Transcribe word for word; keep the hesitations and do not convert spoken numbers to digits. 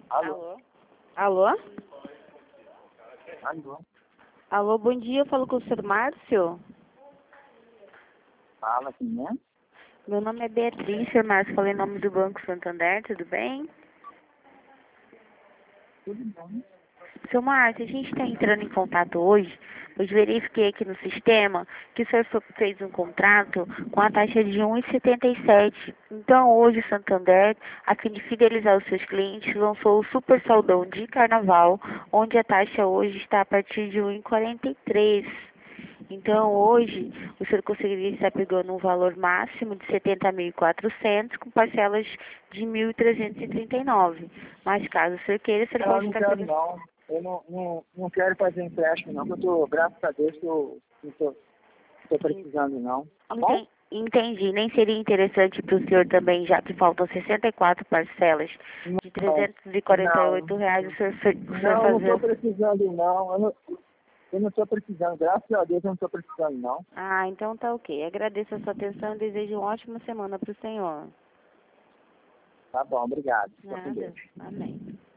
Alô? Alô? Alô? Alô, bom dia, eu falo com o senhor Márcio. Fala, quem é? Meu nome é Beatriz, senhor Márcio, falei em nome do Banco Santander, tudo bem? Tudo bem. Seu Márcio, a gente está entrando em contato hoje, pois verifiquei aqui no sistema que o senhor fe- fez um contrato com a taxa de um vírgula setenta e sete. Então, hoje o Santander, a fim de fidelizar os seus clientes, lançou o Super Saldão de Carnaval, onde a taxa hoje está a partir de um vírgula quarenta e três. Então, hoje, o senhor conseguiria estar pegando um valor máximo de setenta mil e quatrocentos com parcelas de mil trezentos e trinta e nove. Mas, caso o senhor queira, o senhor Não, pode não estar quero pegando... não. Eu não, não, não quero fazer empréstimo não, porque eu tô, graças a Deus, tô, não tô, tô precisando não. Tá bom? Enten- Entendi. Nem seria interessante para o senhor também, já que faltam sessenta e quatro parcelas de Não, trezentos e quarenta e não, oito reais, o senhor, fe- o senhor não, eu não tô fazer... precisando não. Eu não, eu não tô precisando, graças a Deus eu não tô precisando não. Ah, então tá ok. Agradeço a sua atenção e desejo uma ótima semana para o senhor. Tá bom, obrigado. Fica com Nada. Deus. Amém.